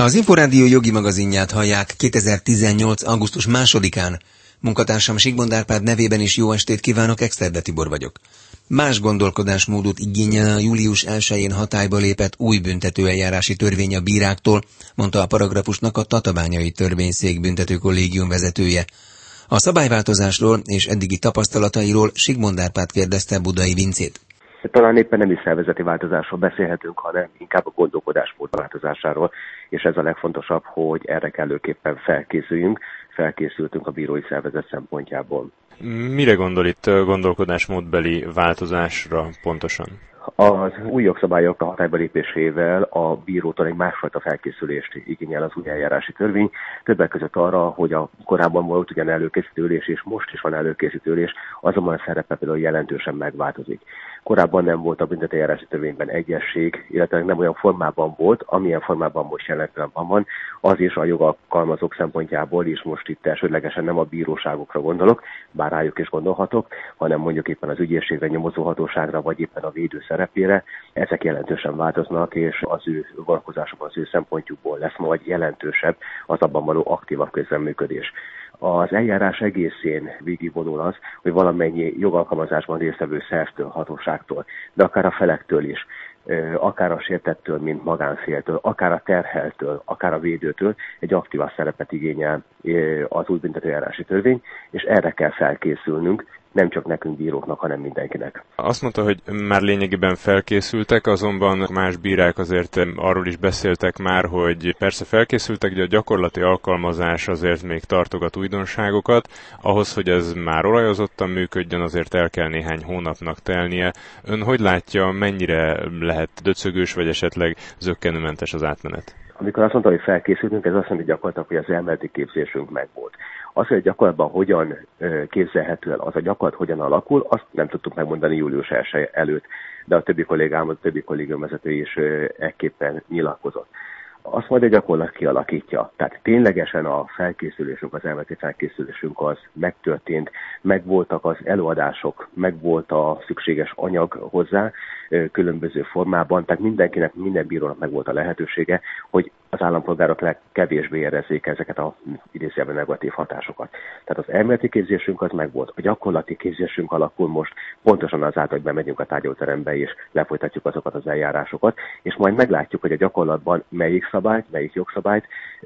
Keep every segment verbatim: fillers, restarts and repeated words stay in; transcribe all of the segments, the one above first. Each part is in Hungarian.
Az Inforádió jogi magazinját hallják kétezer-tizennyolc. augusztus másodikán. Munkatársam Sigmond Árpád nevében is jó estét kívánok, Exterde Tibor vagyok. Más gondolkodásmódot igényel a július elsején hatályba lépett új büntetőeljárási törvény a bíráktól, mondta a paragrafusnak a Tatabányai Törvényszék büntetőkollégium vezetője. A szabályváltozásról és eddigi tapasztalatairól Sigmond Árpád kérdezte Budai Vincét. Talán éppen nem is szervezeti változásról beszélhetünk, hanem inkább a gondolkodásmód változásáról, és ez a legfontosabb, hogy erre kellőképpen felkészüljünk, felkészültünk a bírói szervezet szempontjából. Mire gondol itt gondolkodásmódbeli változásra pontosan? Az új jogszabályok a hatályba lépésével a bírótól egy másfajta felkészülést igényel az új eljárási törvény. Többek között arra, hogy a korábban volt ugyan előkészítő ülés, és most is van előkészítő ülés, azonban a szerepe például jelentősen megváltozik. Korábban nem volt a büntetőeljárási törvényben egyesség, illetve nem olyan formában volt, amilyen formában most jelen pillanatban van. Az is a jogalkalmazók szempontjából is most itt elsődlegesen nem a bíróságokra gondolok, bár rájuk is gondolhatok, hanem mondjuk éppen az ügyészségre, nyomozóhatóságra, vagy éppen a védő szerepére. Ezek jelentősen változnak, és az ő vonatkozásokban, az ő szempontjukból lesz majd jelentősebb az abban való aktívabb közreműködés. Az eljárás egészén végigvonul az, hogy valamennyi jogalkalmazásban résztvevő szervtől, hatóságtól, de akár a felektől is, akár a sértettől, mint magánféltől, akár a terheltől, akár a védőtől egy aktívabb szerepet igényel az új büntetőeljárási törvény, és erre kell felkészülnünk, nem csak nekünk bíróknak, hanem mindenkinek. Azt mondta, hogy már lényegében felkészültek, azonban más bírák azért arról is beszéltek már, hogy persze felkészültek, de a gyakorlati alkalmazás azért még tartogat újdonságokat. Ahhoz, hogy ez már olajozottan működjön, azért el kell néhány hónapnak telnie. Ön hogy látja, mennyire lehet döcögős, vagy esetleg zökkenőmentes az átmenet? Amikor azt mondta, hogy felkészültünk, ez azt jelenti gyakorlatilag, hogy az elméleti képzésünk megvolt. Az, hogy a gyakorlatban hogyan képzelhető el, az a gyakorlat hogyan alakul, azt nem tudtuk megmondani július elsője előtt, de a többi kollégám, a többi kollégiumvezető is ekképpen nyilatkozott. Azt majd a gyakorlat kialakítja. Tehát ténylegesen a felkészülésünk, az elméleti felkészülésünk az megtörtént, megvoltak az előadások, megvolt a szükséges anyag hozzá, különböző formában, tehát mindenkinek, minden bírónak megvolt a lehetősége, hogy az állampolgárok legkevésbé érezzék ezeket a idézőjelben negatív hatásokat. Tehát az elméleti képzésünk az megvolt. A gyakorlati képzésünk alakul most pontosan azáltal, hogy bemegyünk a tárgyalóterembe és lefolytatjuk azokat az eljárásokat, és majd meglátjuk, hogy a gyakorlatban melyik szabályt, melyik jogszabályt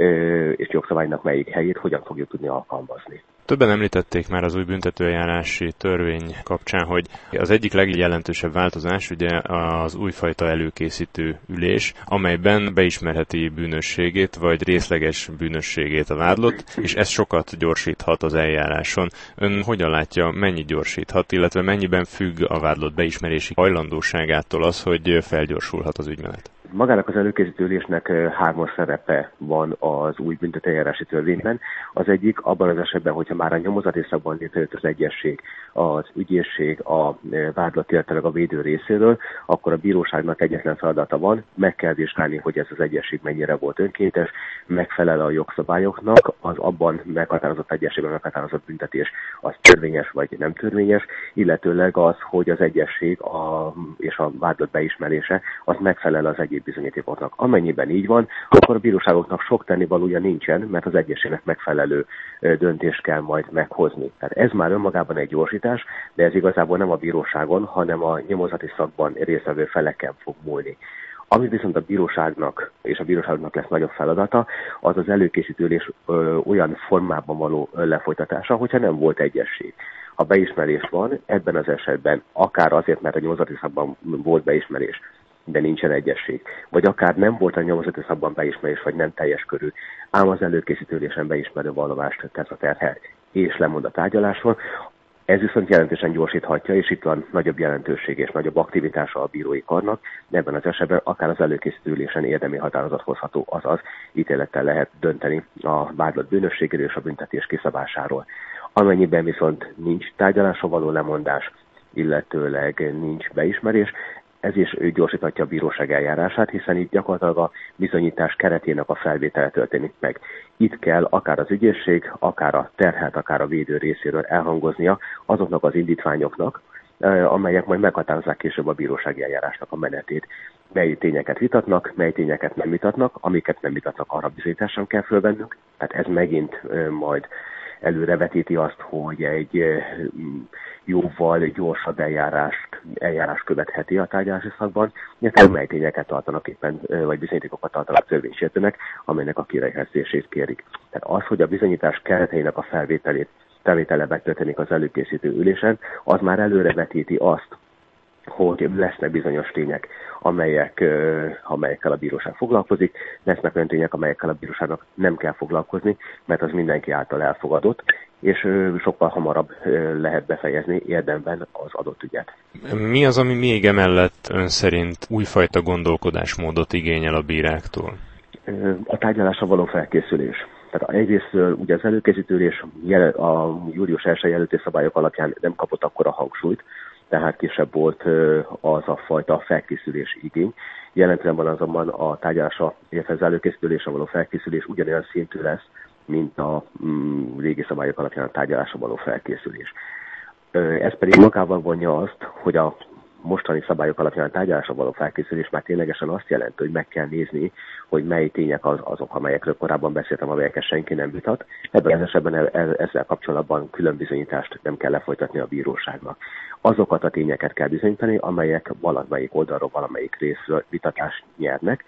és jogszabálynak melyik helyét hogyan fogjuk tudni alkalmazni. Többen említették már az új büntetőeljárási törvény kapcsán, hogy az egyik legjelentősebb változás ugye az újfajta előkészítő ülés, amelyben beismerheti bűnösségét vagy részleges bűnösségét a vádlott, és ez sokat gyorsíthat az eljáráson. Ön hogyan látja, mennyi gyorsíthat, illetve mennyiben függ a vádlott beismerési hajlandóságától az, hogy felgyorsulhat az ügymenet? Magának az előkészítő ülésnek hármas szerepe van az új büntetőeljárási törvényben. Az egyik abban az esetben, hogyha már a nyomozati szakban létrejött az egyesség, az ügyészség, a vádlott, illetve a védő részéről, akkor a bíróságnak egyetlen feladata van, meg kell vizsgálni, hogy ez az egyesség mennyire volt önkéntes, megfelel a jogszabályoknak, az abban meghatározott egyességben meghatározott büntetés az törvényes vagy nem törvényes, illetőleg az, hogy az egyesség a, és a vádlott beismerése az megfelel az egyik bizonyítékoknak. Amennyiben így van, akkor a bíróságoknak sok tennivalója nincsen, mert az egyességnek megfelelő döntést kell majd meghozni. Tehát ez már önmagában egy gyorsítás, de ez igazából nem a bíróságon, hanem a nyomozati szakban résztvevő feleken fog múlni. Ami viszont a bíróságnak és a bíróságnak lesz nagyobb feladata, az az előkészítőülés olyan formában való lefolytatása, hogyha nem volt egyesség. Ha beismerés van, ebben az esetben akár azért, mert a nyomozati szakban volt beismerés, de nincsen egyesség, vagy akár nem volt a nyomozati szakban beismerés, vagy nem teljes körű, ám az előkészítőülésen beismerő vallomást tesz a terhelt, és lemond a tárgyalásról. Ez viszont jelentősen gyorsíthatja, és itt van nagyobb jelentőség és nagyobb aktivitása a bírói karnak, de ebben az esetben akár az előkészítőülésen érdemi határozat hozható, azaz ítélettel lehet dönteni a vádlott bűnösségéről és a büntetés kiszabásáról. Amennyiben viszont nincs tárgyalásra való lemondás, illetőleg nincs beismerés, ez is gyorsíthatja a bíróság eljárását, hiszen itt gyakorlatilag a bizonyítás keretének a felvétele történik meg. Itt kell akár az ügyészség, akár a terhelt, akár a védő részéről elhangoznia azoknak az indítványoknak, amelyek majd meghatározzák később a bírósági eljárásnak a menetét. Mely tényeket vitatnak, mely tényeket nem vitatnak, amiket nem vitatnak, arra bizonyítást sem kell fölvennünk. Tehát ez megint majd előrevetíti azt, hogy egy jóval gyorsabb eljárást, eljárás követheti a tárgyalási szakban, illetve mely tényeket tartanak éppen, vagy bizonyítékokat tartanak törvénysértőnek, amelynek a kirekesztését kérik. Tehát az, hogy a bizonyítás kereteinek a felvételét, felvétele megtörténik az előkészítő ülésen, az már előrevetíti azt, hogy lesznek bizonyos tények, amelyek, amelyekkel a bíróság foglalkozik, lesznek olyan tények, amelyekkel a bíróságnak nem kell foglalkozni, mert az mindenki által elfogadott, és sokkal hamarabb lehet befejezni érdemben az adott ügyet. Mi az, ami még emellett ön szerint újfajta gondolkodásmódot igényel a bíráktól? A tárgyalásra való felkészülés. Tehát egyrésztől ugye az előkészítőülés a július elsője előtti szabályok alapján nem kapott akkora hangsúlyt, tehát kisebb volt az a fajta felkészülés igény. Jelen pillanatban azonban a tárgyalásra, illetve az előkészítőülésre való felkészülés ugyanolyan szintű lesz, mint a mm, régi szabályok alapján a tárgyalásra való felkészülés. Ez pedig magával vonja azt, hogy a mostani szabályok alapján a tárgyalásra való felkészülés már ténylegesen azt jelenti, hogy meg kell nézni, hogy mely tények az, azok, amelyekről korábban beszéltem, amelyeket senki nem vitat. Ebben az esetben ezzel kapcsolatban külön bizonyítást nem kell lefolytatni a bíróságnak. Azokat a tényeket kell bizonyítani, amelyek valamelyik oldalról, valamelyik részről vitatást nyernek,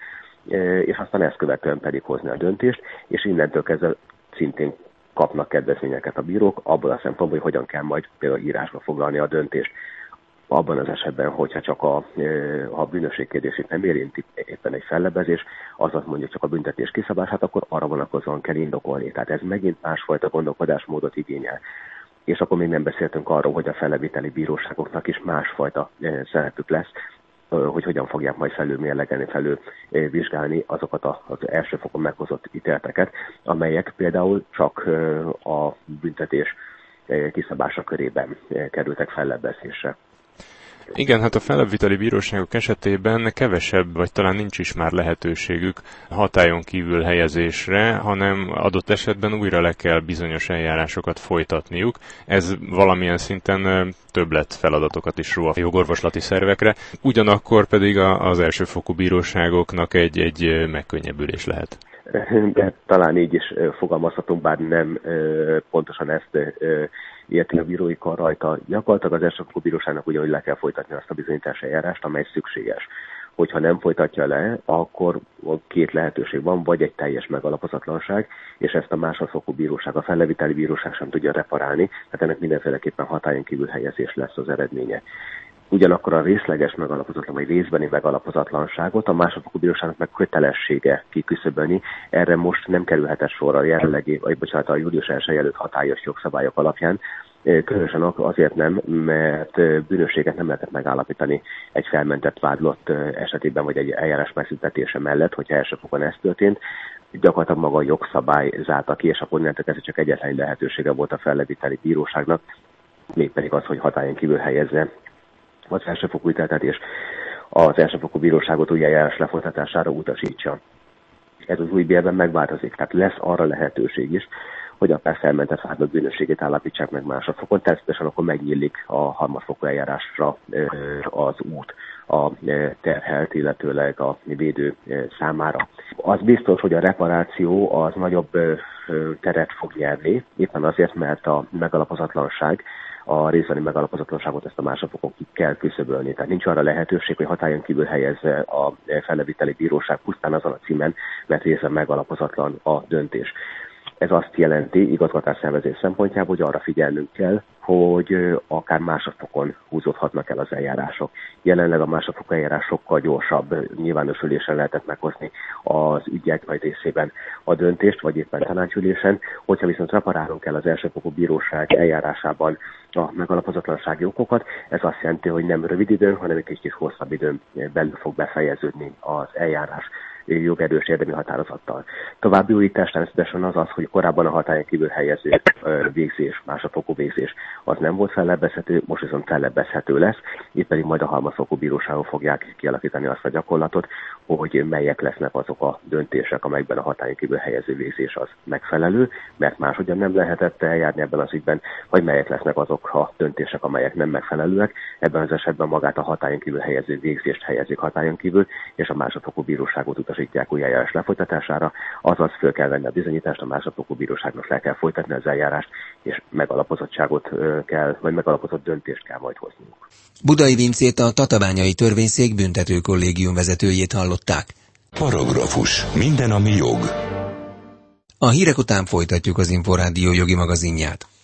és aztán ezt követően pedig hozni a döntést, és innentől kezdve szintén kapnak kedvezményeket a bírók, abból a szempontból, hogy hogyan kell majd például írásba foglalni a döntést. Abban az esetben, hogyha csak a, a bűnösség kérdését nem érinti éppen egy fellebbezés, azaz mondjuk csak a büntetés kiszabását, akkor arra vonatkozóan kell indokolni. Tehát ez megint másfajta gondolkodásmódot igényel. És akkor még nem beszéltünk arról, hogy a felleviteli bíróságoknak is másfajta szerepük lesz, hogy hogyan fogják majd felülmérlegelni, felülvizsgálni azokat az első fokon meghozott ítéleteket, amelyek például csak a büntetés kiszabása körében kerültek fellebbezésre. Igen, hát a fellebbviteli bíróságok esetében kevesebb, vagy talán nincs is már lehetőségük hatályon kívül helyezésre, hanem adott esetben újra le kell bizonyos eljárásokat folytatniuk. Ez valamilyen szinten többlet feladatokat is ró a jogorvoslati szervekre, ugyanakkor pedig az elsőfokú bíróságoknak egy, egy megkönnyebbülés lehet. De talán így is fogalmazhatunk, bár nem pontosan ezt érti a bírói kar rajta. Gyakorlatilag az elsőfokú bíróságnak ugyanúgy le kell folytatni azt a bizonyítási eljárást, amely szükséges. Hogyha nem folytatja le, akkor két lehetőség van, vagy egy teljes megalapozatlanság, és ezt a másodfokú bíróság, a felleviteli bíróság sem tudja reparálni, tehát ennek mindenféleképpen hatályon kívül helyezés lesz az eredménye. Ugyanakkor a részleges megalapozatlan, vagy részbeni megalapozatlanságot a másodfokú bíróságnak meg kötelessége kiküszöbölni. Erre most nem kerülhetett sor a jelenlegi, vagy bocsánat, a július elsője előtt hatályos jogszabályok alapján. Különösen azért nem, mert bűnösséget nem lehetett megállapítani egy felmentett vádlott esetében, vagy egy eljárás megszüntetése mellett, hogyha első fokon ez történt. Gyakorlatilag maga a jogszabály zárta ki, és akkor innentől kezdve csak egyetlen lehetősége volt a felleviteli bíróságnak, mégpedig az, hogy hatályon kívül helyezze az elsőfokú ítéletet, és az elsőfokú bíróságot új eljárás lefolytatására utasítsa. Ez az új bérben megváltozik, tehát lesz arra lehetőség is, hogy a felmentett vádlott bűnösségét állapítsák meg másodfokon, természetesen akkor megnyílik a harmadfokú eljárásra az út a terhelt, illetőleg a védő számára. Az biztos, hogy a reparáció az nagyobb teret fog nyerni, éppen azért, mert a megalapozatlanság, a részbeni megalapozatlanságot ezt a másodfokon ki kell küszöbölni. Tehát nincs arra lehetőség, hogy hatályon kívül helyezze a felleviteli bíróság pusztán azon a címen, mert részben megalapozatlan a döntés. Ez azt jelenti igazgatásszervezés szempontjából, hogy arra figyelnünk kell, hogy akár másodfokon húzódhatnak el az eljárások. Jelenleg a másodfokú eljárás sokkal gyorsabb nyilvános ülésen lehetett meghozni az ügyek nagy részében a döntést, vagy éppen tanácsülésen. Hogyha viszont reparálunk el az elsőfokú bíróság eljárásában a megalapozatlansági okokat, ez azt jelenti, hogy nem rövid időn, hanem egy kicsit hosszabb időn belül fog befejeződni az eljárás. jogerős érdemi határozattal. További újítás természetesen az az, hogy korábban a hatályon kívül helyező végzés, másodfokú végzés az nem volt fellebbezhető, most viszont fellebbezhető lesz, itt pedig majd a harmadfokú bíróságon fogják kialakítani azt a gyakorlatot, hogy melyek lesznek azok a döntések, amelyekben a hatályon kívül helyező végzés az megfelelő, mert máshogyan nem lehetett eljárni ebben az ügyben, vagy melyek lesznek azok a döntések, amelyek nem megfelelőek. Ebben az esetben magát a hatályon kívül helyező végzést helyezik hatályon kívül, és a másodfokú bíróságot utasítják új eljárás lefolytatására, azaz föl kell venni a bizonyítást, a másodfokú bíróságnak fel kell folytatni az eljárást, és megalapozottságot kell, vagy megalapozott döntést kell majd hoznunk. Budai Vincét, a Tatabányai Törvényszék büntetőkollégium vezetőjét hallották. Paragrafus. Minden, ami jog. A hírek után folytatjuk az Inforádió jogi magazinját.